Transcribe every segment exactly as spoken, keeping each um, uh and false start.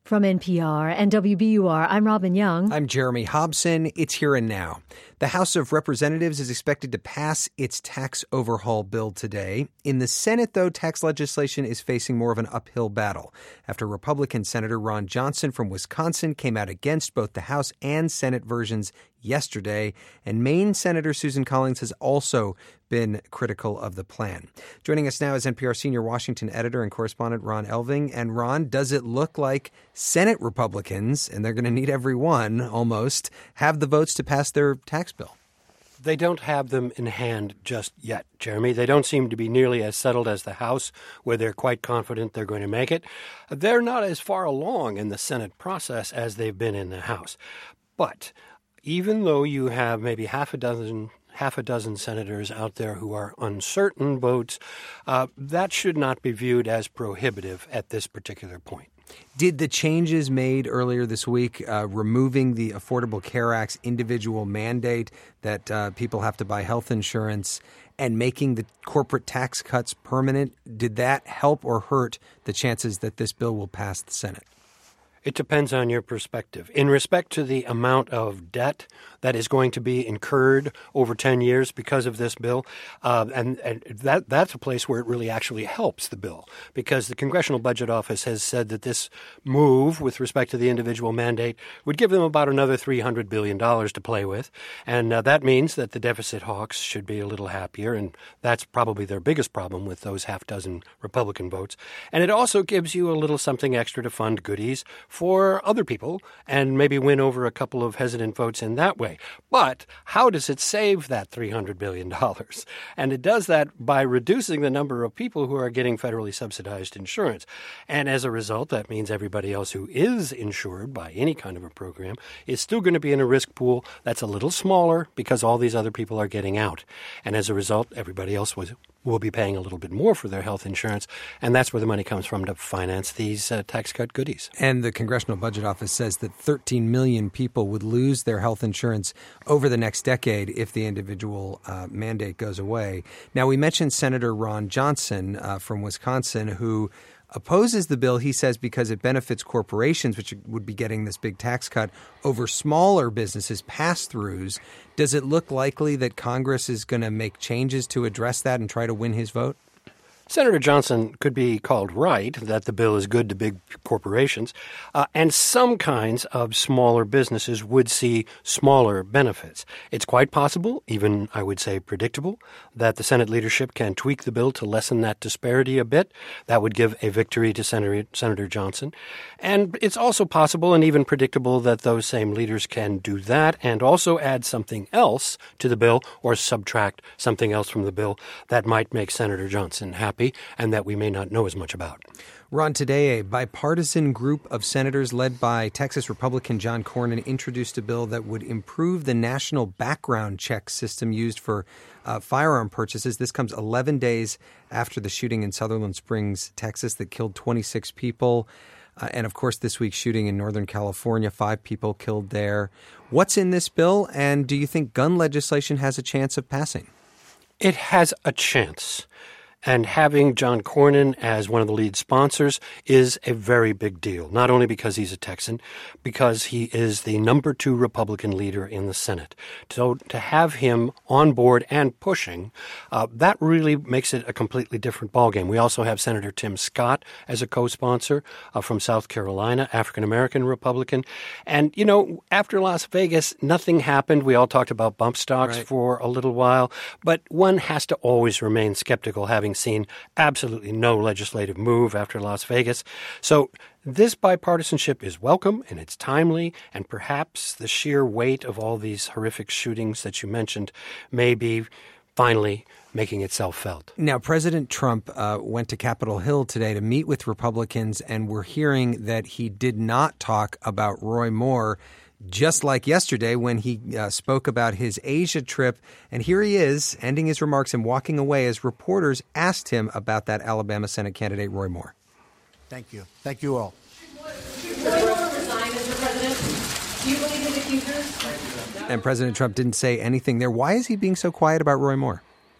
From N P R and W B U R, I'm Robin Young. I'm Jeremy Hobson. It's here and now. The House of Representatives is expected to pass its tax overhaul bill today. In the Senate, though, tax legislation is facing more of an uphill battle after Republican Senator Ron Johnson from Wisconsin came out against both the House and Senate versions yesterday, and Maine Senator Susan Collins has also been critical of the plan. Joining us now is N P R senior Washington editor and correspondent Ron Elving. And Ron, does it look like Senate Republicans, and they're going to need every one almost, have the votes to pass their tax bill? They don't have them in hand just yet, Jeremy. They don't seem to be nearly as settled as the House, where they're quite confident they're going to make it. They're not as far along in the Senate process as they've been in the House. But even though you have maybe half a dozen half a dozen senators out there who are uncertain votes, uh, that should not be viewed as prohibitive at this particular point. Did the changes made earlier this week, uh, removing the Affordable Care Act's individual mandate that uh, people have to buy health insurance and making the corporate tax cuts permanent, did that help or hurt the chances that this bill will pass the Senate? It depends on your perspective. In respect to the amount of debt that is going to be incurred over ten years because of this bill, uh, and, and that that's a place where it really actually helps the bill, because the Congressional Budget Office has said that this move with respect to the individual mandate would give them about another three hundred billion dollars to play with, and uh, that means that the deficit hawks should be a little happier, and that's probably their biggest problem with those half dozen Republican votes. And it also gives you a little something extra to fund goodies for other people and maybe win over a couple of hesitant votes in that way. But how does it save that three hundred billion dollars? And it does that by reducing the number of people who are getting federally subsidized insurance. And as a result, that means everybody else who is insured by any kind of a program is still going to be in a risk pool that's a little smaller because all these other people are getting out. And as a result, everybody else was will be paying a little bit more for their health insurance, and that's where the money comes from to finance these uh, tax cut goodies. And the Congressional Budget Office says that thirteen million people would lose their health insurance over the next decade if the individual uh, mandate goes away. Now, we mentioned Senator Ron Johnson uh, from Wisconsin, who opposes the bill, he says, because it benefits corporations, which would be getting this big tax cut, over smaller businesses, pass-throughs. Does it look likely that Congress is going to make changes to address that and try to win his vote? Senator Johnson could be called right that the bill is good to big corporations, uh, and some kinds of smaller businesses would see smaller benefits. It's quite possible, even I would say predictable, that the Senate leadership can tweak the bill to lessen that disparity a bit. That would give a victory to Senator, Senator Johnson. And it's also possible and even predictable that those same leaders can do that and also add something else to the bill or subtract something else from the bill that might make Senator Johnson happy and that we may not know as much about. Ron, today a bipartisan group of senators led by Texas Republican John Cornyn introduced a bill that would improve the national background check system used for uh, firearm purchases. This comes eleven days after the shooting in Sutherland Springs, Texas, that killed twenty-six people. Uh, and, of course, this week's shooting in Northern California, five people killed there. What's in this bill, and do you think gun legislation has a chance of passing? It has a chance. And having John Cornyn as one of the lead sponsors is a very big deal, not only because he's a Texan, because he is the number two Republican leader in the Senate. So to have him on board and pushing, uh, that really makes it a completely different ballgame. We also have Senator Tim Scott as a co-sponsor uh, from South Carolina, African-American Republican. And, you know, after Las Vegas, nothing happened. We all talked about bump stocks Right. for a little while, but one has to always remain skeptical, having seen absolutely no legislative move after Las Vegas. So this bipartisanship is welcome and it's timely, and perhaps the sheer weight of all these horrific shootings that you mentioned may be finally making itself felt. Now, President Trump uh, went to Capitol Hill today to meet with Republicans, and we're hearing that he did not talk about Roy Moore, just like yesterday when he uh, spoke about his Asia trip. And here he is, ending his remarks and walking away as reporters asked him about that Alabama Senate candidate, Roy Moore. Thank you. Thank you all. Should Roy Moore resign, Mister President? Do you believe his accusers? And President Trump didn't say anything there. Why is he being so quiet about Roy Moore?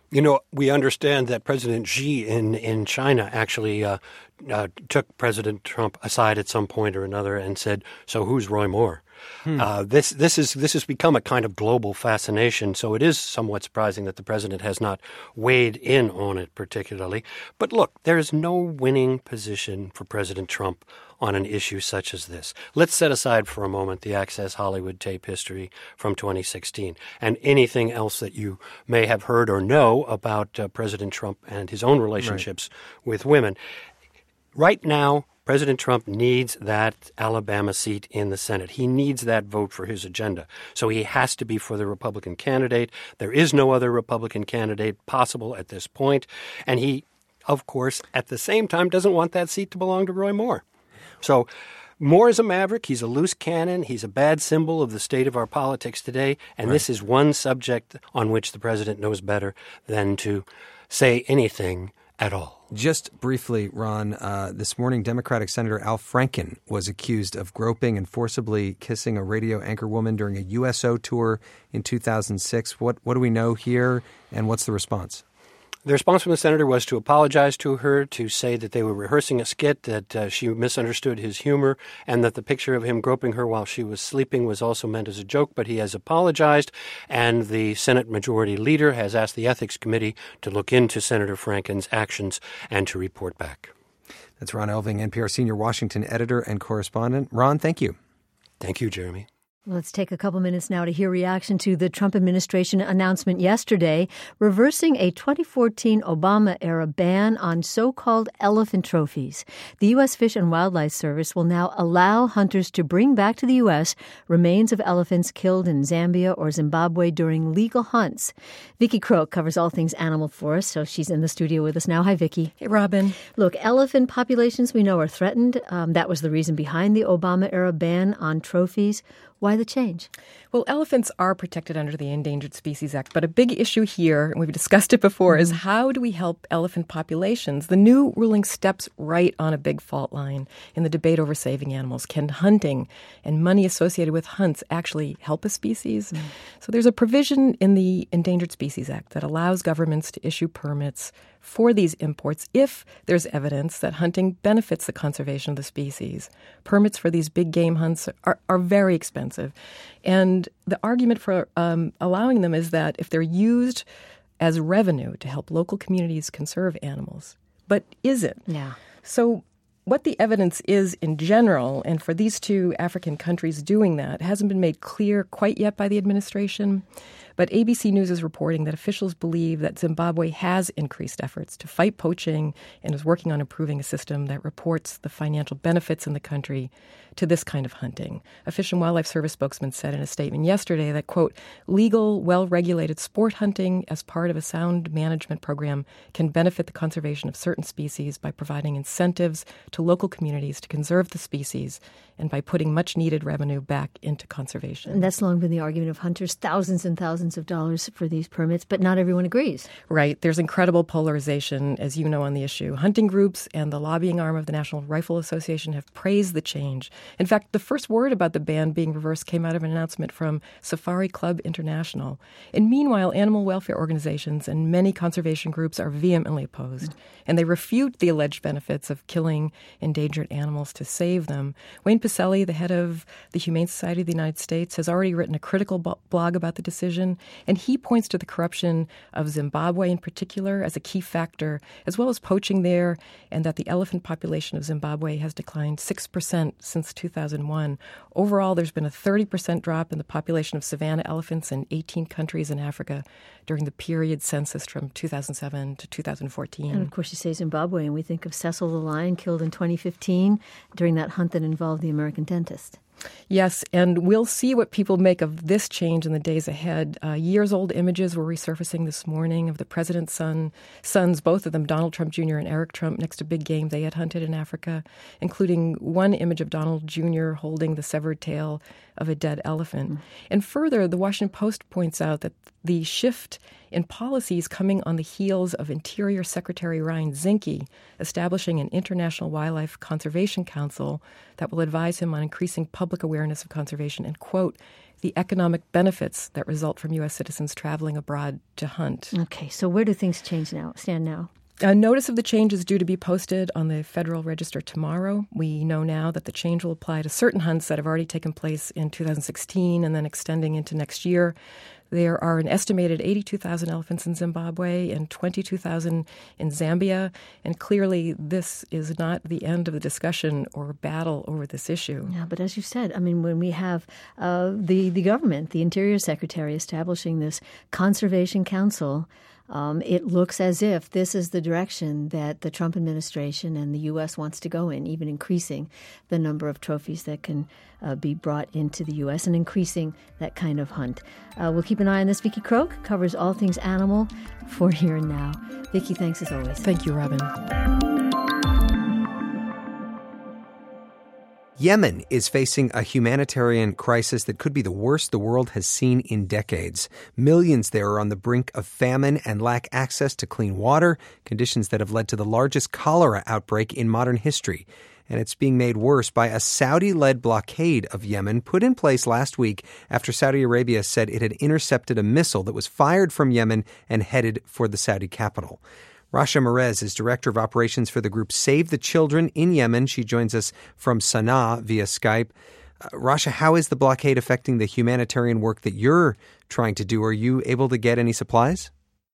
You know, we understand that President Xi in, in China actually uh, uh, took President Trump aside at some point or another and said, so who's Roy Moore? Hmm. Uh, this this is this has become a kind of global fascination, so it is somewhat surprising that the president has not weighed in on it particularly. But look, there is no winning position for President Trump on an issue such as this. Let's set aside for a moment the Access Hollywood tape history from twenty sixteen and anything else that you may have heard or know about uh, President Trump and his own relationships right. with women. Right now, President Trump needs that Alabama seat in the Senate. He needs that vote for his agenda. So he has to be for the Republican candidate. There is no other Republican candidate possible at this point. And he, of course, at the same time, doesn't want that seat to belong to Roy Moore. So Moore is a maverick. He's a loose cannon. He's a bad symbol of the state of our politics today. And right. this is one subject on which the president knows better than to say anything at all. Just briefly, Ron, uh, this morning Democratic Senator Al Franken was accused of groping and forcibly kissing a radio anchor woman during a U S O tour in two thousand six. What, what do we know here, and what's the response? The response from the senator was to apologize to her, to say that they were rehearsing a skit, that uh, she misunderstood his humor, and that the picture of him groping her while she was sleeping was also meant as a joke, but he has apologized, and the Senate Majority Leader has asked the Ethics Committee to look into Senator Franken's actions and to report back. That's Ron Elving, N P R Senior Washington Editor and Correspondent. Ron, thank you. Thank you, Jeremy. Let's take a couple minutes now to hear reaction to the Trump administration announcement yesterday reversing a twenty fourteen Obama-era ban on so-called elephant trophies. The U S Fish and Wildlife Service will now allow hunters to bring back to the U S remains of elephants killed in Zambia or Zimbabwe during legal hunts. Vicki Croak covers all things animal for us, so she's in the studio with us now. Hi, Vicki. Hey, Robin. Look, elephant populations we know are threatened. Um, that was the reason behind the Obama-era ban on trophies. Why the change? Well, elephants are protected under the Endangered Species Act, but a big issue here, and we've discussed it before, mm-hmm. is how do we help elephant populations? The new ruling steps right on a big fault line in the debate over saving animals. Can hunting and money associated with hunts actually help a species? Mm-hmm. So there's a provision in the Endangered Species Act that allows governments to issue permits for these imports if there's evidence that hunting benefits the conservation of the species. Permits for these big game hunts are, are very expensive. And the argument for um, allowing them is that if they're used as revenue to help local communities conserve animals. But is it? Yeah. So what the evidence is in general, and for these two African countries doing that, hasn't been made clear quite yet by the administration. But A B C News is reporting that officials believe that Zimbabwe has increased efforts to fight poaching and is working on improving a system that reports the financial benefits in the country to this kind of hunting. A Fish and Wildlife Service spokesman said in a statement yesterday that, quote, legal, well-regulated sport hunting as part of a sound management program can benefit the conservation of certain species by providing incentives to local communities to conserve the species and by putting much-needed revenue back into conservation. And that's long been the argument of hunters, thousands and thousands of dollars for these permits, but not everyone agrees. Right. There's incredible polarization, as you know, on the issue. Hunting groups and the lobbying arm of the National Rifle Association have praised the change. In fact, the first word about the ban being reversed came out of an announcement from Safari Club International. And meanwhile, animal welfare organizations and many conservation groups are vehemently opposed, mm. and they refute the alleged benefits of killing endangered animals to save them. Wayne Pacelle, the head of the Humane Society of the United States, has already written a critical bo- blog about the decision, and he points to the corruption of Zimbabwe in particular as a key factor, as well as poaching there, and that the elephant population of Zimbabwe has declined six percent since two thousand one. Overall, there's been a thirty percent drop in the population of savanna elephants in eighteen countries in Africa during the period census from two thousand seven to two thousand fourteen. And of course, you say Zimbabwe, and we think of Cecil the lion killed in twenty fifteen during that hunt that involved the American dentist. Yes, and we'll see what people make of this change in the days ahead. Uh, years-old images were resurfacing this morning of the president's son, sons, both of them, Donald Trump Junior and Eric Trump, next to big game they had hunted in Africa, including one image of Donald Junior holding the severed tail of a dead elephant. Mm. And further, the Washington Post points out that the shift in policies coming on the heels of Interior Secretary Ryan Zinke establishing an International Wildlife Conservation Council that will advise him on increasing public awareness of conservation and, quote, the economic benefits that result from U S citizens traveling abroad to hunt. Okay, so where do things change now? Stand now? A notice of the change is due to be posted on the Federal Register tomorrow. We know now that the change will apply to certain hunts that have already taken place in two thousand sixteen and then extending into next year. There are an estimated eighty-two thousand elephants in Zimbabwe and twenty-two thousand in Zambia. And clearly, this is not the end of the discussion or battle over this issue. Yeah, but as you said, I mean, when we have uh, the, the government, the Interior Secretary establishing this Conservation Council, Um, it looks as if this is the direction that the Trump administration and the U S wants to go in, even increasing the number of trophies that can uh, be brought into the U S and increasing that kind of hunt. Uh, we'll keep an eye on this. Vicki Croak covers all things animal for Here and Now. Vicki, thanks as always. Thank you, Robin. Yemen is facing a humanitarian crisis that could be the worst the world has seen in decades. Millions there are on the brink of famine and lack access to clean water, conditions that have led to the largest cholera outbreak in modern history. And it's being made worse by a Saudi-led blockade of Yemen put in place last week after Saudi Arabia said it had intercepted a missile that was fired from Yemen and headed for the Saudi capital. Rasha Merez is Director of Operations for the group Save the Children in Yemen. She joins us from Sana'a via Skype. Uh, Rasha, how is the blockade affecting the humanitarian work that you're trying to do? Are you able to get any supplies?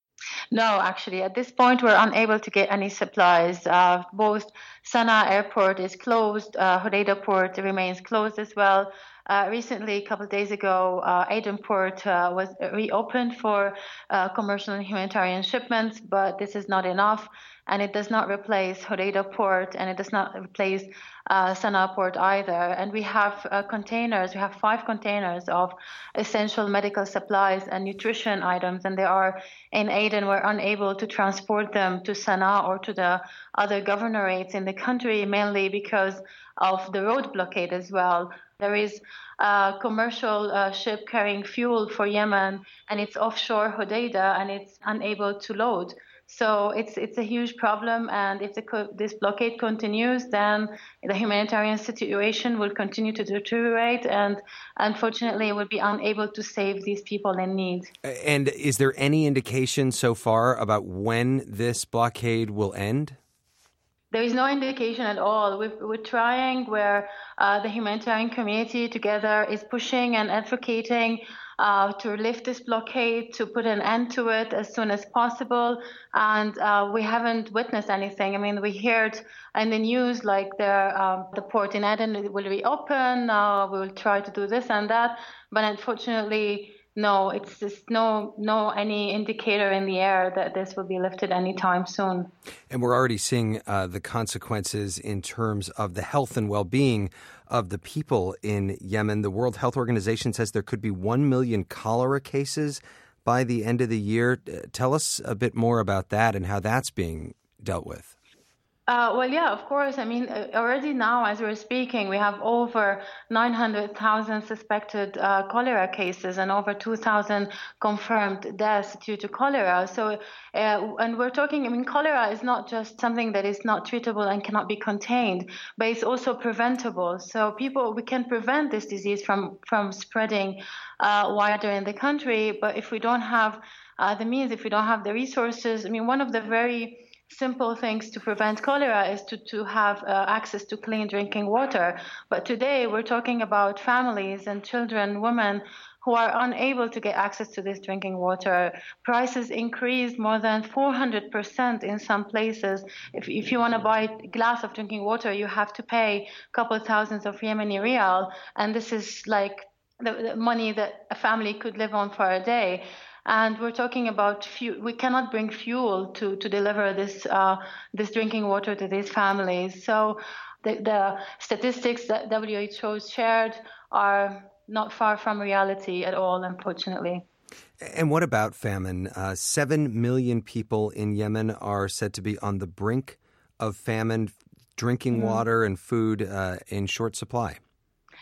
No, actually, at this point, we're unable to get any supplies. Uh, both Sana'a Airport is closed. Uh, Hodeidah Port remains closed as well. Uh, recently, a couple of days ago, uh, Aden Port uh, was reopened for uh, commercial and humanitarian shipments, but this is not enough, and it does not replace Hodeidah Port, and it does not replace uh, Sana'a Port either. And we have uh, containers, we have five containers of essential medical supplies and nutrition items, and they are in Aden. We're unable to transport them to Sana'a or to the other governorates in the country, mainly because of the road blockade as well. There is a commercial uh, ship carrying fuel for Yemen, and it's offshore Hodeidah, and it's unable to load. So it's it's a huge problem, and if the co- this blockade continues, then the humanitarian situation will continue to deteriorate, and unfortunately, we'll be unable to save these people in need. And is there any indication so far about when this blockade will end? There is no indication at all. We've, we're trying where uh, the humanitarian community together is pushing and advocating uh, to lift this blockade, to put an end to it as soon as possible. And uh, we haven't witnessed anything. I mean, we heard in the news like the, um, the port in Aden will reopen, uh, we will try to do this and that. But unfortunately, no, it's just no, no any indicator in the air that this will be lifted anytime soon. And we're already seeing uh, the consequences in terms of the health and well-being of the people in Yemen. The World Health Organization says there could be one million cholera cases by the end of the year. Uh, tell us a bit more about that and how that's being dealt with. Uh, well, yeah, of course. I mean, already now, as we're speaking, we have over nine hundred thousand suspected uh, cholera cases and over two thousand confirmed deaths due to cholera. So, uh, and we're talking, I mean, cholera is not just something that is not treatable and cannot be contained, but it's also preventable. So people, we can prevent this disease from, from spreading uh, wider in the country. But if we don't have uh, the means, if we don't have the resources, I mean, one of the very simple things to prevent cholera is to, to have uh, access to clean drinking water. But today we're talking about families and children, women who are unable to get access to this drinking water. Prices increased more than four hundred percent in some places. If, if you want to buy a glass of drinking water, you have to pay a couple of thousands of Yemeni rial. And this is like the, the money that a family could live on for a day. And we're talking about fuel. We cannot bring fuel to, to deliver this uh, this drinking water to these families. So the, the statistics that W H O shared are not far from reality at all, unfortunately. And what about famine? Uh, Seven million people in Yemen are said to be on the brink of famine, drinking mm. water and food uh, in short supply.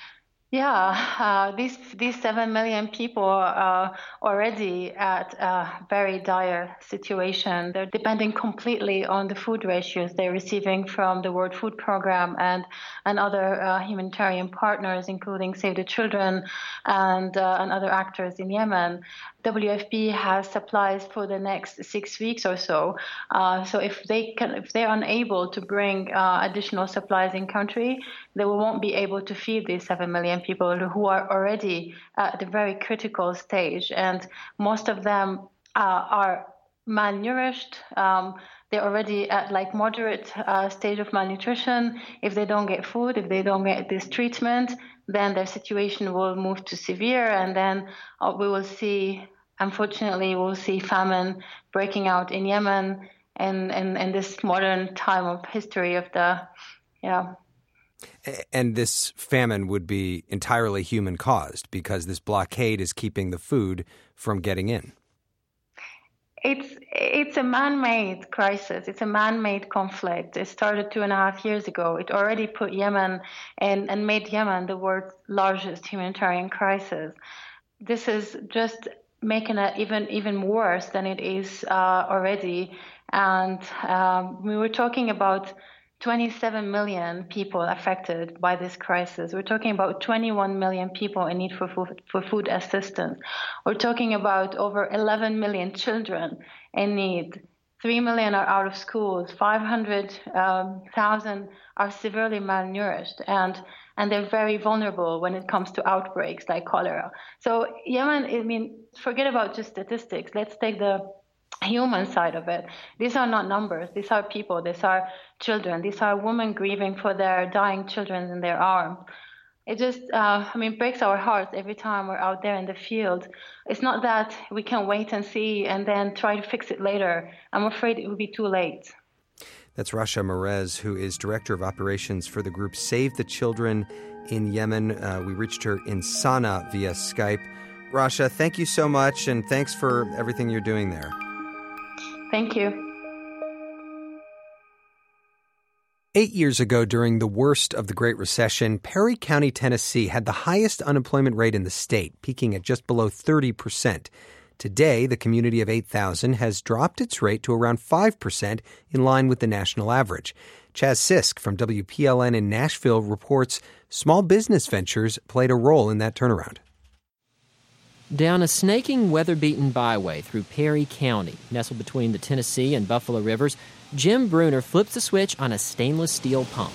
Yeah, uh, these these seven million people are already at a very dire situation. They're depending completely on the food ratios they're receiving from the World Food Program and and other uh, humanitarian partners, including Save the Children and uh, and other actors in Yemen. W F P has supplies for the next six weeks or so. Uh, so if they can, if they're unable to bring uh, additional supplies in country, they won't be able to feed these seven million people who are already at the very critical stage, and most of them uh, are malnourished. Um, they're already at like moderate uh, stage of malnutrition. If they don't get food, if they don't get this treatment, then their situation will move to severe, and then uh, we will see, unfortunately, we'll see famine breaking out in Yemen and in, in, in this modern time of history of the, yeah. And this famine would be entirely human-caused because this blockade is keeping the food from getting in. It's it's a man-made crisis. It's a man-made conflict. It started two and a half years ago. It already put Yemen and, and made Yemen the world's largest humanitarian crisis. This is just making it even even worse than it is uh, already. And um, we were talking about twenty-seven million people affected by this crisis. We're talking about twenty-one million people in need for food, for food assistance. We're talking about over eleven million children in need. three million are out of schools. five hundred thousand um, are severely malnourished, and and they're very vulnerable when it comes to outbreaks like cholera. So Yemen, I mean, forget about just statistics. Let's take the human side of it. These are not numbers. These are people. These are children. These are women grieving for their dying children in their arms. It just, uh, I mean, breaks our hearts every time we're out there in the field. It's not that we can wait and see and then try to fix it later. I'm afraid it will be too late. That's Rasha Merez, who is Director of Operations for the group Save the Children in Yemen. Uh, we reached her in Sana'a via Skype. Rasha, thank you so much, and thanks for everything you're doing there. Thank you. Eight years ago, during the worst of the Great Recession, Perry County, Tennessee had the highest unemployment rate in the state, peaking at just below thirty percent. Today, the community of eight thousand has dropped its rate to around five percent, in line with the national average. Chaz Sisk from W P L N in Nashville reports small business ventures played a role in that turnaround. Down a snaking, weather-beaten byway through Perry County, nestled between the Tennessee and Buffalo rivers, Jim Bruner flips the switch on a stainless steel pump.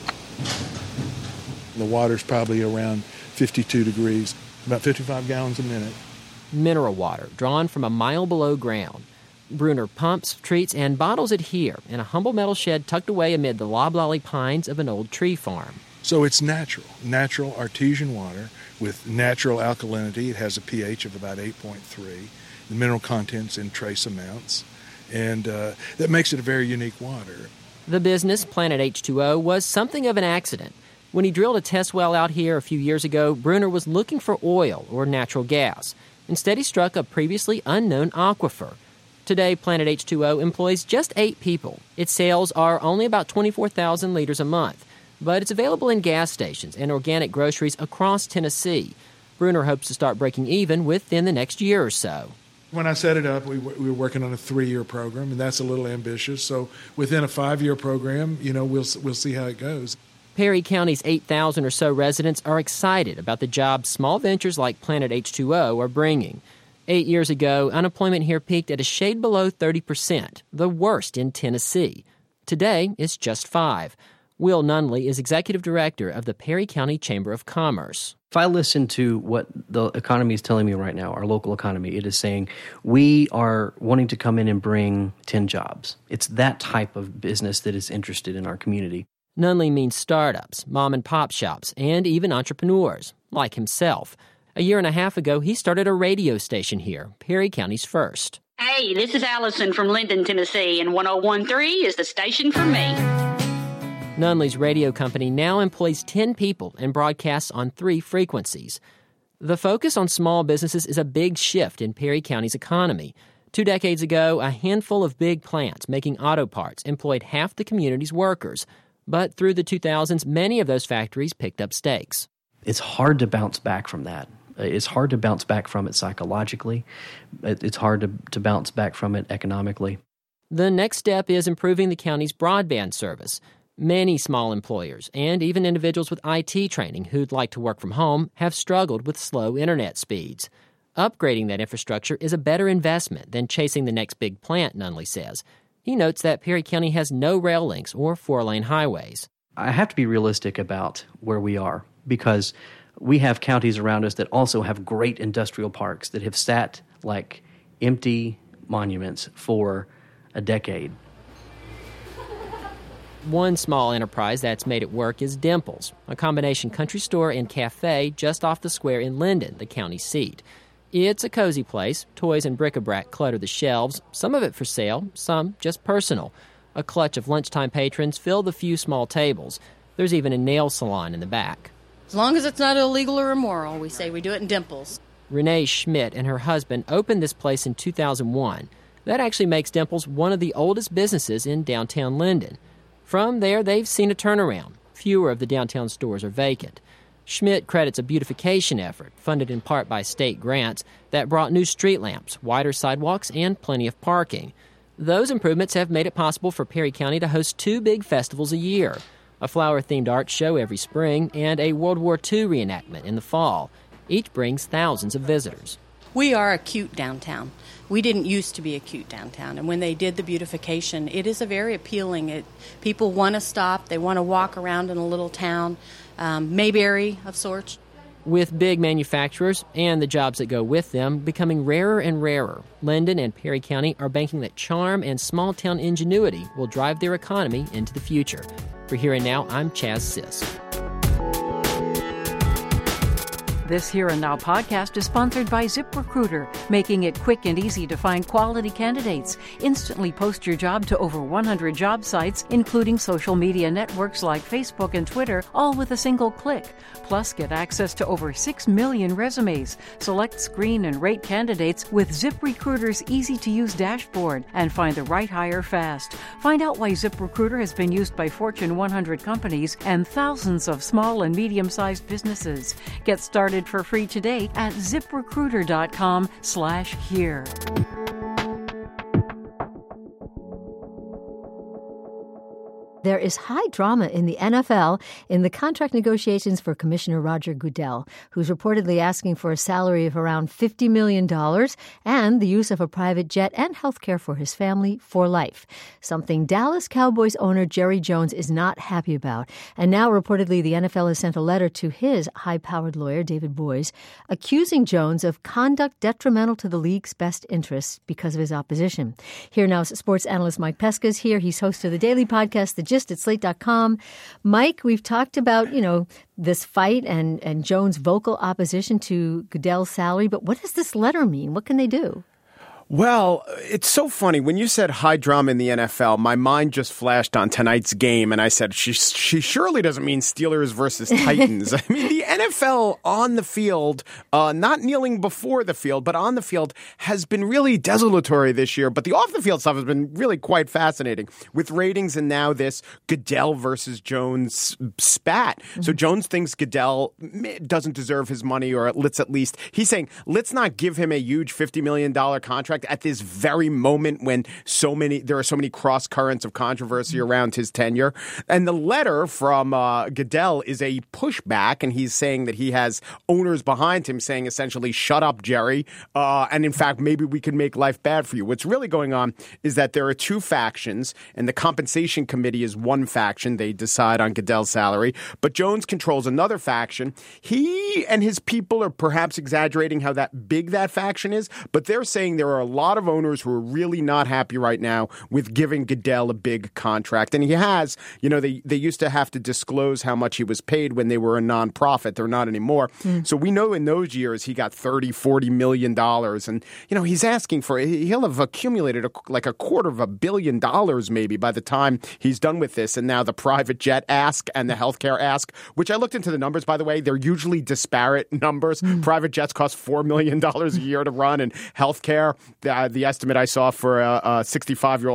The water's probably around fifty-two degrees, about fifty-five gallons a minute. Mineral water, drawn from a mile below ground. Bruner pumps, treats, and bottles it here in a humble metal shed tucked away amid the loblolly pines of an old tree farm. So it's natural, natural artesian water with natural alkalinity. It has a pH of about eight point three. The mineral content's in trace amounts, and uh, that makes it a very unique water. The business, Planet H two O, was something of an accident. When he drilled a test well out here a few years ago, Bruner was looking for oil or natural gas. Instead, he struck a previously unknown aquifer. Today, Planet H two O employs just eight people. Its sales are only about twenty-four thousand liters a month. But it's available in gas stations and organic groceries across Tennessee. Bruner hopes to start breaking even within the next year or so. When I set it up, we, we were working on a three-year program, and that's a little ambitious. So within a five-year program, you know, we'll we'll see how it goes. Perry County's eight thousand or so residents are excited about the jobs small ventures like Planet H two O are bringing. Eight years ago, unemployment here peaked at a shade below thirty percent, the worst in Tennessee. Today, it's just five. Will Nunley is executive director of the Perry County Chamber of Commerce. If I listen to what the economy is telling me right now, our local economy, it is saying we are wanting to come in and bring ten jobs. It's that type of business that is interested in our community. Nunley means startups, mom-and-pop shops, and even entrepreneurs, like himself. A year and a half ago, he started a radio station here, Perry County's first. Hey, this is Allison from Linden, Tennessee, and one oh one point three is the station for me. Nunley's radio company now employs ten people and broadcasts on three frequencies. The focus on small businesses is a big shift in Perry County's economy. Two decades ago, a handful of big plants making auto parts employed half the community's workers. But through the two thousands, many of those factories picked up stakes. it's hard to bounce back from that. It's hard to bounce back from it psychologically. It's hard to, to bounce back from it economically. The next step is improving the county's broadband service. Many small employers and even individuals with I T training who'd like to work from home have struggled with slow internet speeds. Upgrading that infrastructure is a better investment than chasing the next big plant, Nunley says. He notes that Perry County has no rail links or four-lane highways. I have to be realistic about where we are, because we have counties around us that also have great industrial parks that have sat like empty monuments for a decade. One small enterprise that's made it work is Dimples, a combination country store and cafe just off the square in Linden, the county seat. It's a cozy place. Toys and bric-a-brac clutter the shelves, some of it for sale, some just personal. A clutch of lunchtime patrons fill the few small tables. There's even a nail salon in the back. As long as it's not illegal or immoral, we say we do it in Dimples. Renee Schmidt and her husband opened this place in two thousand one. That actually makes Dimples one of the oldest businesses in downtown Linden. From there, they've seen a turnaround. Fewer of the downtown stores are vacant. Schmidt credits a beautification effort, funded in part by state grants, that brought new street lamps, wider sidewalks, and plenty of parking. Those improvements have made it possible for Perry County to host two big festivals a year, a flower-themed art show every spring and a World War Two reenactment in the fall. Each brings thousands of visitors. We are a cute downtown. We didn't used to be a cute downtown, and when they did the beautification, it is a very appealing. It, people want to stop. They want to walk around in a little town, um, Mayberry of sorts. With big manufacturers and the jobs that go with them becoming rarer and rarer, Linden and Perry County are banking that charm and small-town ingenuity will drive their economy into the future. For Here and Now, I'm Chaz Sis. This Here and Now podcast is sponsored by ZipRecruiter, making it quick and easy to find quality candidates. Instantly post your job to over one hundred job sites, including social media networks like Facebook and Twitter, all with a single click. Plus, get access to over six million resumes. Select, screen, and rate candidates with ZipRecruiter's easy-to-use dashboard and find the right hire fast. Find out why ZipRecruiter has been used by Fortune one hundred companies and thousands of small and medium-sized businesses. Get started for free today at ZipRecruiter.com slash here. There is high drama in the N F L in the contract negotiations for Commissioner Roger Goodell, who's reportedly asking for a salary of around fifty million dollars and the use of a private jet and health care for his family for life, something Dallas Cowboys owner Jerry Jones is not happy about. And now, reportedly, the N F L has sent a letter to his high-powered lawyer, David Boies, accusing Jones of conduct detrimental to the league's best interests because of his opposition. Here now is sports analyst Mike Pesca is here. He's host of the daily podcast, The Just at slate dot com. Mike, we've talked about, you know, this fight and, and Jones' vocal opposition to Goodell's salary, but what does this letter mean? What can they do? Well, it's so funny. When you said high drama in the N F L, my mind just flashed on tonight's game, and I said, she, she surely doesn't mean Steelers versus Titans. I mean, the N F L on the field, uh, not kneeling before the field, but on the field, has been really desultory this year. But the off-the-field stuff has been really quite fascinating, with ratings and now this Goodell versus Jones spat. Mm-hmm. So Jones thinks Goodell doesn't deserve his money, or let's at least, he's saying, let's not give him a huge fifty million dollars contract at this very moment when so many there are so many cross currents of controversy around his tenure. And the letter from uh, Goodell is a pushback, and he's saying that he has owners behind him saying essentially, shut up, Jerry. Uh, and in fact, maybe we can make life bad for you. What's really going on is that there are two factions, and the compensation committee is one faction. They decide on Goodell's salary, but Jones controls another faction. He and his people are perhaps exaggerating how that big that faction is, but they're saying there are a lot of owners who are really not happy right now with giving Goodell a big contract. And he has, you know, they, they used to have to disclose how much he was paid when they were a nonprofit. They're not anymore. Mm. So we know in those years he got thirty, forty million dollars. And, you know, he's asking for, he'll have accumulated a, like a quarter of a billion dollars maybe by the time he's done with this. And now the private jet ask and the healthcare ask, which I looked into the numbers, by the way, they're usually disparate numbers. Mm. Private jets cost four million dollars a year to run, and healthcare, The, uh, the estimate I saw for a sixty-five-year-old cop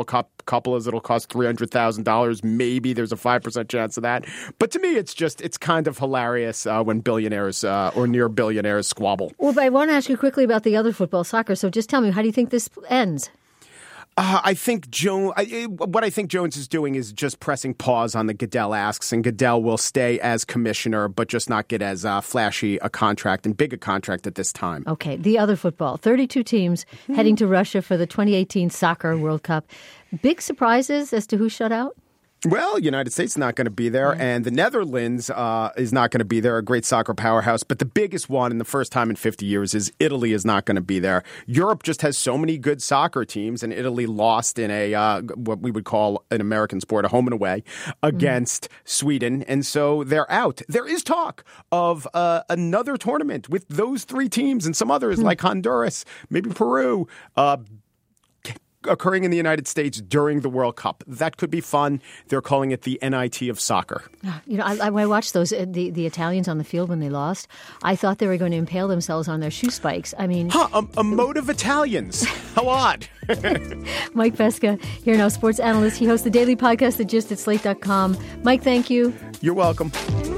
couples, it'll cost three hundred thousand dollars. Maybe there's a five percent chance of that. But to me, it's just, it's kind of hilarious uh, when billionaires uh, or near billionaires squabble. Well, but I want to ask you quickly about the other football, soccer. So just tell me, how do you think this ends? Uh, I think Jones. I, what I think Jones is doing is just pressing pause on the Goodell asks, and Goodell will stay as commissioner, but just not get as uh, flashy a contract and big a contract at this time. Okay, the other football, thirty-two teams mm-hmm. heading to Russia for the twenty eighteen Soccer World Cup. Big surprises as to who shut out? Well, United States is not going to be there, mm-hmm. and the Netherlands uh, is not going to be there, a great soccer powerhouse. But the biggest one, and the first time in fifty years, is Italy is not going to be there. Europe just has so many good soccer teams, and Italy lost in a uh, what we would call an American sport, a home and away, against mm-hmm. Sweden, and so they're out. There is talk of uh, another tournament with those three teams and some others mm-hmm. like Honduras, maybe Peru, uh occurring in the United States during the World Cup. That could be fun. They're calling it the N I T of soccer. You know, I, I watched those uh, the, the Italians on the field when they lost. I thought they were going to impale themselves on their shoe spikes. I mean... Huh, a, a mode of Italians. How odd. Mike Pesca, here now, sports analyst. He hosts the daily podcast, The Gist, at slate dot com. Mike, thank you. You're welcome.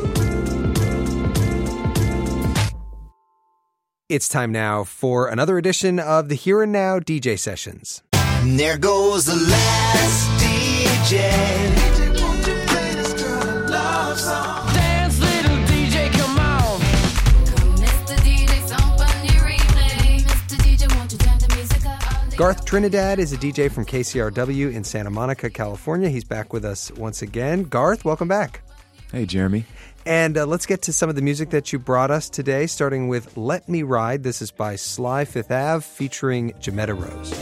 It's time now for another edition of the Here and Now D J Sessions. And there goes the last D J. D J, won't you play this girl a love song? Dance, little D J, come on. Mister D J, something you replay. Mister D J, won't you turn the music up? Garth Trinidad is a D J from K C R W in Santa Monica, California. He's back with us once again. Garth, welcome back. Hey, Jeremy. And uh, let's get to some of the music that you brought us today, starting with Let Me Ride. This is by Sly Fifth Ave featuring Jametta Rose.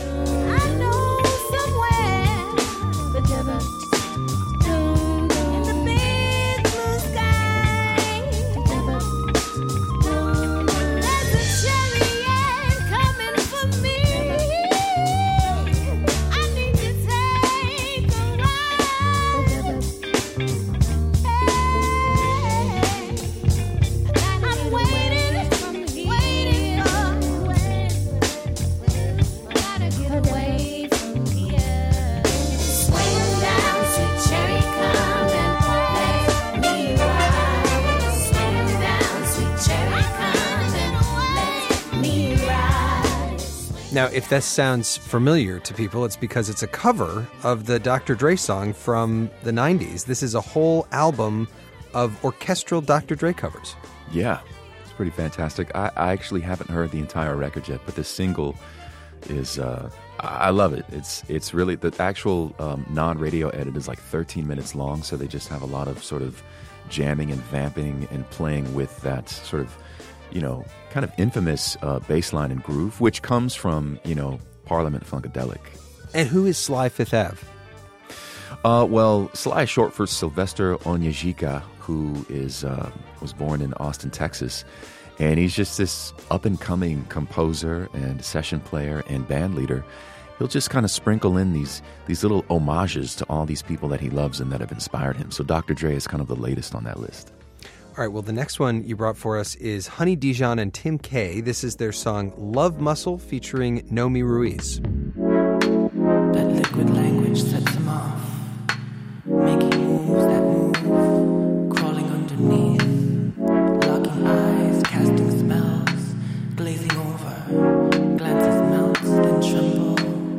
Now, if this sounds familiar to people, it's because it's a cover of the Doctor Dre song from the nineties. This is a whole album of orchestral Doctor Dre covers. Yeah, it's pretty fantastic. I, I actually haven't heard the entire record yet, but this single is, uh, I love it. It's it's really, the actual um, non-radio edit is like thirteen minutes long, so they just have a lot of sort of jamming and vamping and playing with that sort of, you know, kind of infamous uh, bass line and groove, which comes from, you know, Parliament Funkadelic. And who is Sly Fifth Ave? Uh, well, Sly is short for Sylvester Onyejika, who is uh, was born in Austin, Texas. And he's just this up-and-coming composer and session player and band leader. He'll just kind of sprinkle in these these little homages to all these people that he loves and that have inspired him. So Doctor Dre is kind of the latest on that list. All right, well, the next one you brought for us is Honey Dijon and Tim K. This is their song Love Muscle featuring Nomi Ruiz. That liquid language sets him off, making moves that move, crawling underneath, locking eyes, casting spells, glazing over, glances melt, then tremble.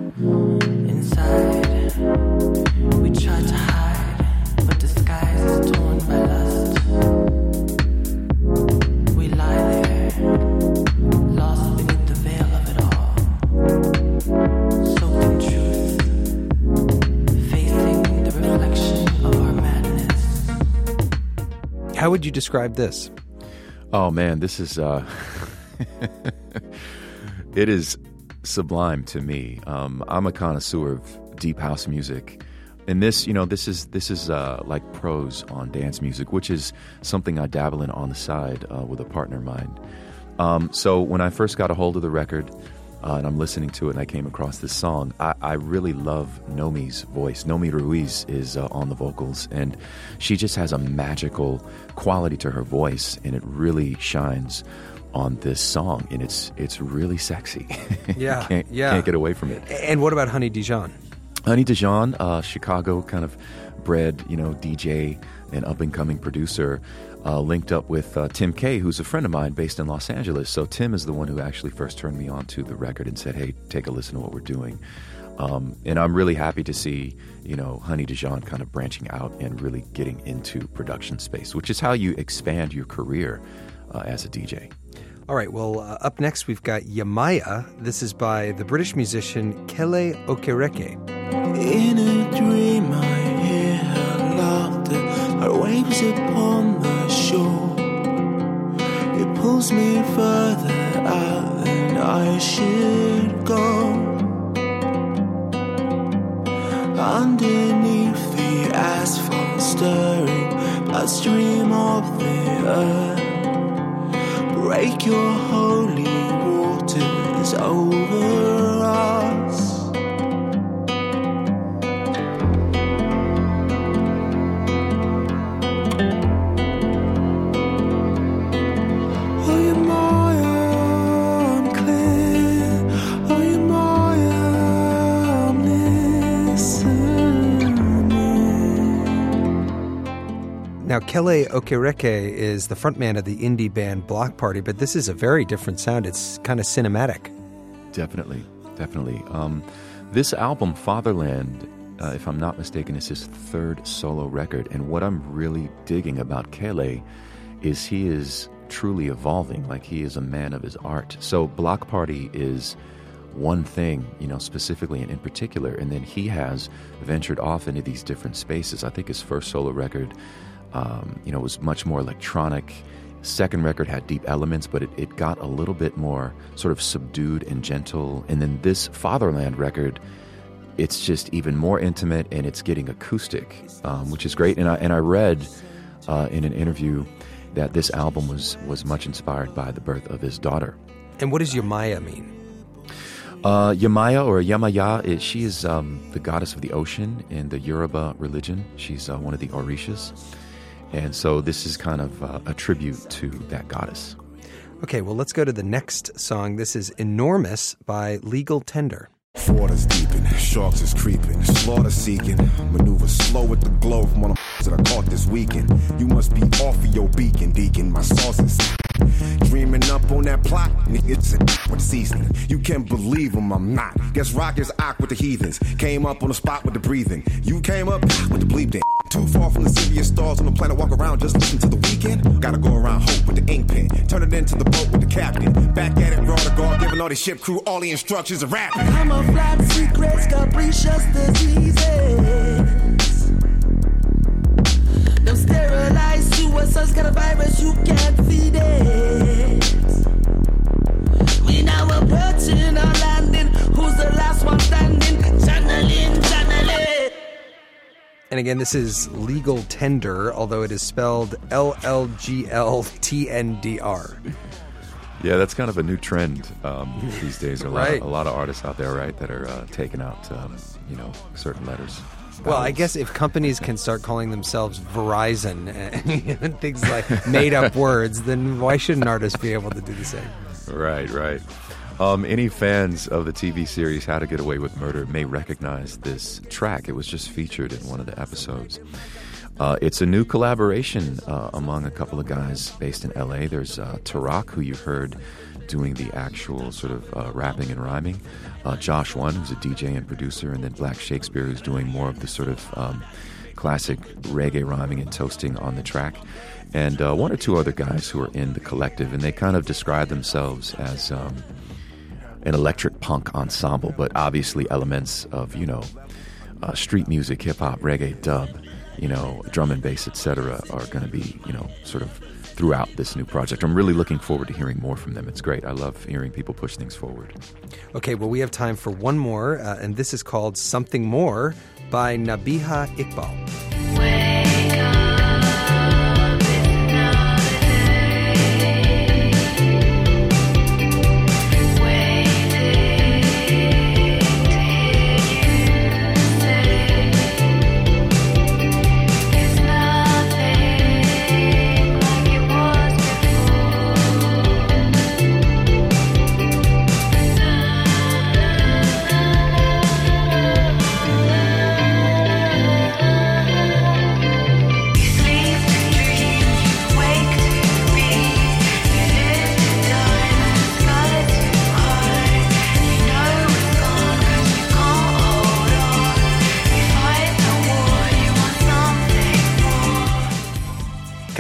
Inside, we try to hide, but disguise is torn by lust. We lie there, lost beneath the veil of it all, soaked in truth, facing the reflection of our madness. How would you describe this? Oh man, this is uh it is sublime to me. Um, I'm a connoisseur of deep house music. And this, you know, this is this is uh, like prose on dance music, which is something I dabble in on the side uh, with a partner of mine. Um, so when I first got a hold of the record uh, and I'm listening to it and I came across this song, I, I really love Nomi's voice. Nomi Ruiz is uh, on the vocals, and she just has a magical quality to her voice, and it really shines on this song, and it's it's really sexy. Yeah, can't, yeah. Can't get away from it. And what about Honey Dijon? Honey Dijon, uh, Chicago kind of bred, you know, D J and up-and-coming producer, uh, linked up with uh, Tim Kay, who's a friend of mine based in Los Angeles. So Tim is the one who actually first turned me on to the record and said, hey, take a listen to what we're doing. Um, and I'm really happy to see, you know, Honey Dijon kind of branching out and really getting into production space, which is how you expand your career uh, as a D J. All right, well, uh, up next we've got Yamaya. This is by the British musician Kele Okereke. In a dream I hear her laughter, her waves upon the shore. It pulls me further out than I should go. Underneath the asphalt stirring, a stream of the earth. Break your holy waters over us. Now, Kele Okereke is the frontman of the indie band Block Party, but this is a very different sound. It's kind of cinematic. Definitely, definitely. Um, this album, Fatherland, uh, if I'm not mistaken, is his third solo record. And what I'm really digging about Kele is he is truly evolving, like he is a man of his art. So Block Party is one thing, you know, specifically and in particular, and then he has ventured off into these different spaces. I think his first solo record, Um, you know, it was much more electronic. Second record had deep elements, but it, it got a little bit more sort of subdued and gentle. And then this Fatherland record, it's just even more intimate and it's getting acoustic, um, which is great. And I and I read uh, in an interview that this album was was much inspired by the birth of his daughter. And what does Yamaya mean? Uh, Yamaya or Yamaya, is, she is um, the goddess of the ocean in the Yoruba religion. She's uh, one of the Orishas. And so this is kind of uh, a tribute to that goddess. Okay, well, let's go to the next song. This is Enormous by Legal Tender. Waters deepin', sharks is creeping, slaughter seeking, maneuver slow with the glow from one of the that I caught this weekend. You must be off of your beacon, deacon, my sauce is dreaming up on that plot, niggas with seasoning. You can't believe them, I'm not. Guess rock is ock with the heathens. Came up on the spot with the breathing. You came up with the bleep then. Too far from the serious stars on the planet, walk around, just listen to the weekend. Gotta go around hope with the ink pen, turn it into the boat with the captain. Back at it, raw to guard, giving all the ship crew all the instructions of rapping. I'm a flat secrets, capricious diseases. Them sterilized suicides got a virus you can't feed it. We now approaching our landing. Who's the last one standing? Channeling, channeling. And again, this is Legal Tender, although it is spelled L L G L T N D R. Yeah, that's kind of a new trend um, these days. There are a, lot Right. of, a lot of artists out there, right, that are uh, taking out, um, you know, certain letters. Well, I guess if companies can start calling themselves Verizon and things like made-up words, then why shouldn't artists be able to do the same? Right, right. Um, any fans of the T V series How to Get Away with Murder may recognize this track. It was just featured in one of the episodes. Uh, it's a new collaboration uh, among a couple of guys based in L A. There's uh, Tarak, who you heard doing the actual sort of uh, rapping and rhyming. Uh, Josh One, who's a D J and producer, and then Black Shakespeare, who's doing more of the sort of um, classic reggae rhyming and toasting on the track. And uh, one or two other guys who are in the collective, and they kind of describe themselves as um, an electric punk ensemble, but obviously elements of, you know, uh, street music, hip-hop, reggae, dub, you know, drum and bass, et cetera, are going to be, you know, sort of throughout this new project. I'm really looking forward to hearing more from them. It's great. I love hearing people push things forward. Okay, well, we have time for one more, uh, and this is called Something More by Nabiha Iqbal.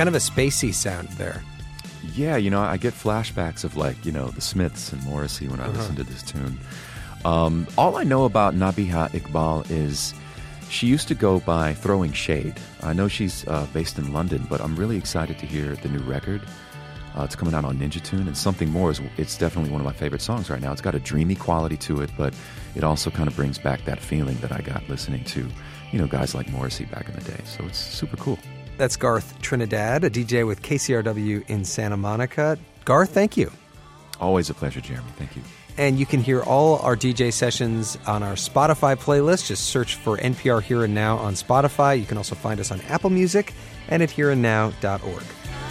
kind of a spacey sound there. Yeah, you know, I get flashbacks of like, you know, the Smiths and Morrissey when I Uh-huh. listen to this tune. Um, all I know about Nabiha Iqbal is she used to go by Throwing Shade. I know she's uh, based in London, but I'm really excited to hear the new record. Uh, it's coming out on Ninja Tune, and Something More is it's definitely one of my favorite songs right now. It's got a dreamy quality to it, but it also kind of brings back that feeling that I got listening to, you know, guys like Morrissey back in the day. So it's super cool. That's Garth Trinidad, a D J with K C R W in Santa Monica. Garth, thank you. Always a pleasure, Jeremy. Thank you. And you can hear all our D J sessions on our Spotify playlist. Just search for N P R Here and Now on Spotify. You can also find us on Apple Music and at here and now dot org.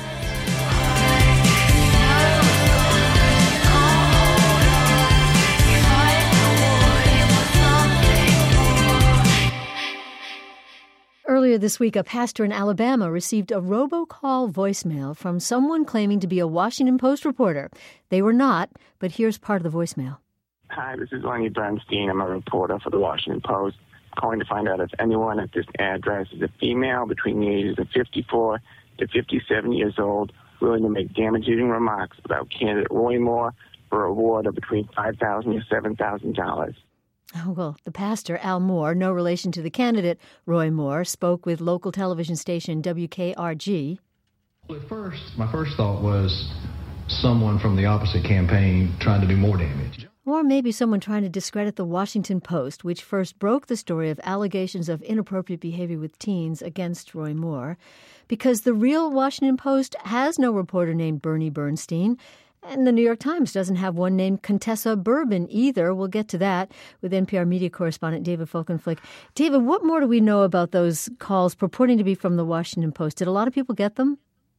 Earlier this week, a pastor in Alabama received a robocall voicemail from someone claiming to be a Washington Post reporter. They were not, but here's part of the voicemail. Hi, this is Lenny Bernstein. I'm a reporter for the Washington Post, calling to find out if anyone at this address is a female between the ages of fifty-four to fifty-seven years old, willing to make damaging remarks about candidate Roy Moore for a reward of between five thousand dollars to seven thousand dollars. Oh, well, the pastor, Al Moore, no relation to the candidate, Roy Moore, spoke with local television station W K R G. Well, at first, my first thought was someone from the opposite campaign trying to do more damage. Or maybe someone trying to discredit the Washington Post, which first broke the story of allegations of inappropriate behavior with teens against Roy Moore, because the real Washington Post has no reporter named Bernie Bernstein. And the New York Times doesn't have one named Contessa Bourbon either. We'll get to that with N P R media correspondent David Folkenflik. David, what more do we know about those calls purporting to be from the Washington Post? Did a lot of people get them?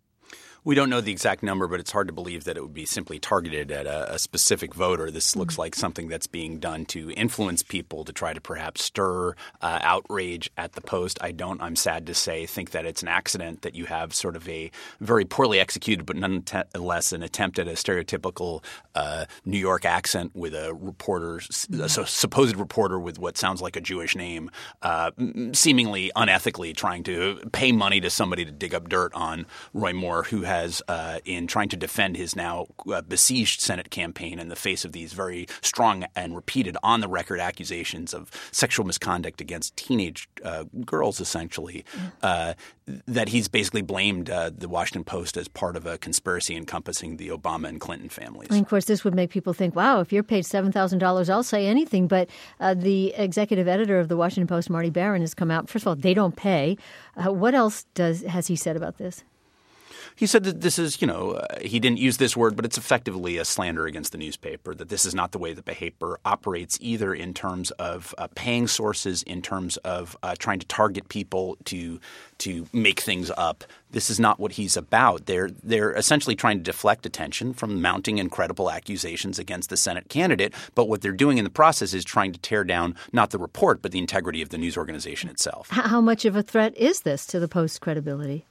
We don't know the exact number, but it's hard to believe that it would be simply targeted at a, a specific voter. This looks like something that's being done to influence people to try to perhaps stir uh, outrage at the Post. I don't, I'm sad to say, think that it's an accident that you have sort of a very poorly executed but nonetheless an attempt at a stereotypical uh, New York accent with a reporter, a supposed reporter with what sounds like a Jewish name, uh, seemingly unethically trying to pay money to somebody to dig up dirt on Roy Moore, who has uh, in trying to defend his now uh, besieged Senate campaign in the face of these very strong and repeated on-the-record accusations of sexual misconduct against teenage uh, girls, essentially, uh, that he's basically blamed uh, the Washington Post as part of a conspiracy encompassing the Obama and Clinton families. And of course, this would make people think, wow, if you're paid seven thousand dollars, I'll say anything. But uh, the executive editor of the Washington Post, Marty Baron, has come out. First of all, they don't pay. Uh, what else does has he said about this? He said that this is, you know, uh, he didn't use this word, but it's effectively a slander against the newspaper, that this is not the way that the paper operates either in terms of uh, paying sources, in terms of uh, trying to target people to to make things up. This is not what he's about. They're they're essentially trying to deflect attention from mounting incredible accusations against the Senate candidate. But what they're doing in the process is trying to tear down not the report, but the integrity of the news organization itself. How much of a threat is this to the Post's credibility?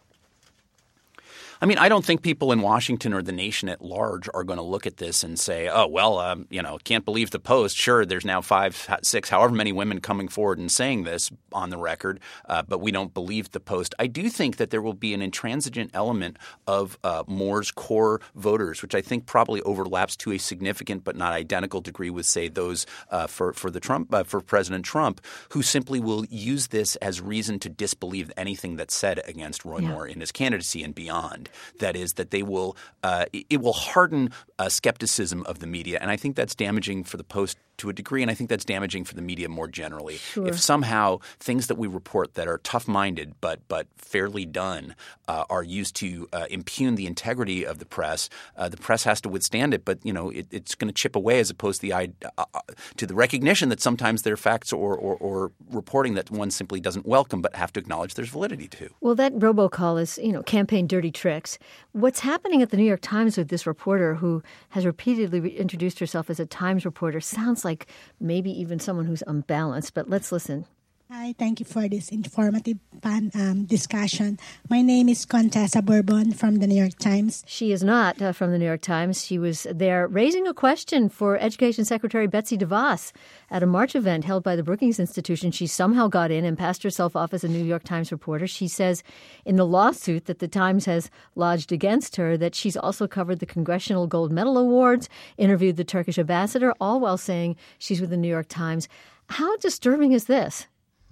I mean, I don't think people in Washington or the nation at large are going to look at this and say, oh, well, um, you know, can't believe the Post. Sure, there's now five, six, however many women coming forward and saying this on the record, uh, but we don't believe the Post. I do think that there will be an intransigent element of uh, Moore's core voters, which I think probably overlaps to a significant but not identical degree with, say, those uh, for, for the Trump uh, for President Trump, who simply will use this as reason to disbelieve anything that's said against Roy Yeah. Moore in his candidacy and beyond. That is, that they will uh, – it will harden uh, skepticism of the media, and I think that's damaging for the Post to a degree, and I think that's damaging for the media more generally. Sure. If somehow things that we report that are tough-minded but but fairly done uh, are used to uh, impugn the integrity of the press, uh, the press has to withstand it. But you know it, it's going to chip away as opposed to the uh, to the recognition that sometimes there are facts or, or, or reporting that one simply doesn't welcome but have to acknowledge there's validity to. Well, that robocall is, you know, campaign dirty tricks. What's happening at the New York Times with this reporter who has repeatedly re- introduced herself as a Times reporter sounds like maybe even someone who's unbalanced. But let's listen. Hi, thank you for this informative pan, um, discussion. My name is Contessa Bourbon from the New York Times. She is not uh, from the New York Times. She was there raising a question for Education Secretary Betsy DeVos at a March event held by the Brookings Institution. She somehow got in and passed herself off as a New York Times reporter. She says in the lawsuit that the Times has lodged against her that she's also covered the Congressional Gold Medal Awards, interviewed the Turkish ambassador, all while saying she's with the New York Times. How disturbing is this?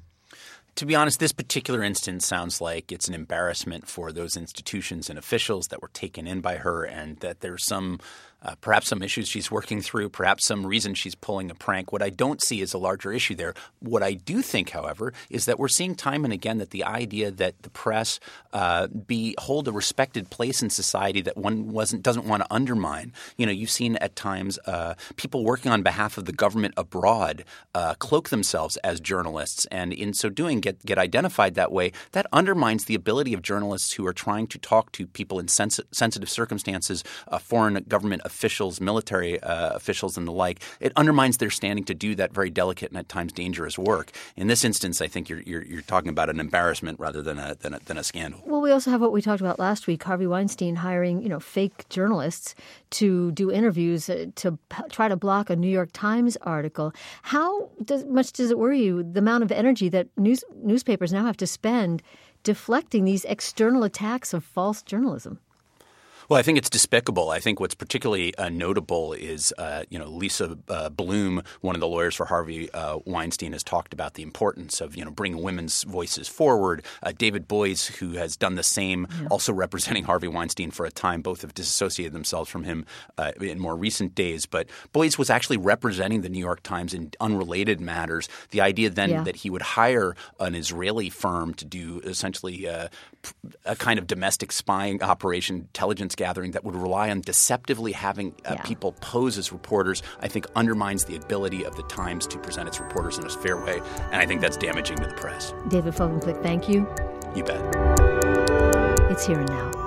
To be honest, this particular instance sounds like it's an embarrassment for those institutions and officials that were taken in by her, and that there's some uh, perhaps some issues she's working through, perhaps some reason she's pulling a prank. What I don't see is a larger issue there. What I do think, however, is that we're seeing time and again that the idea that the press uh, be hold a respected place in society that one wasn't doesn't want to undermine. You know, you've seen at times uh, people working on behalf of the government abroad uh, cloak themselves as journalists, and in so doing get get identified that way. That undermines the ability of journalists who are trying to talk to people in sens- sensitive circumstances, uh, foreign government officials, military uh, officials, and the like. It undermines their standing to do that very delicate and at times dangerous work. In this instance, I think you're you're, you're talking about an embarrassment rather than a, than a than a scandal. Well, we also have what we talked about last week: Harvey Weinstein hiring, you know, fake journalists to do interviews uh, to p- try to block a New York Times article. How does, much does it worry you the amount of energy that news newspapers now have to spend deflecting these external attacks of false journalism? Well, I think it's despicable. I think what's particularly uh, notable is, uh, you know, Lisa uh, Bloom, one of the lawyers for Harvey uh, Weinstein, has talked about the importance of, you know, bringing women's voices forward. Uh, David Boies, who has done the same, yeah. also representing Harvey Weinstein for a time. Both have disassociated themselves from him uh, in more recent days. But Boies was actually representing the New York Times in unrelated matters. The idea then yeah. that he would hire an Israeli firm to do essentially uh, a kind of domestic spying operation, intelligence gathering that would rely on deceptively having uh, yeah. people pose as reporters, I think undermines the ability of the Times to present its reporters in a fair way. And I think that's damaging to the press. David Folkenklik, thank you. You bet. It's Here and Now.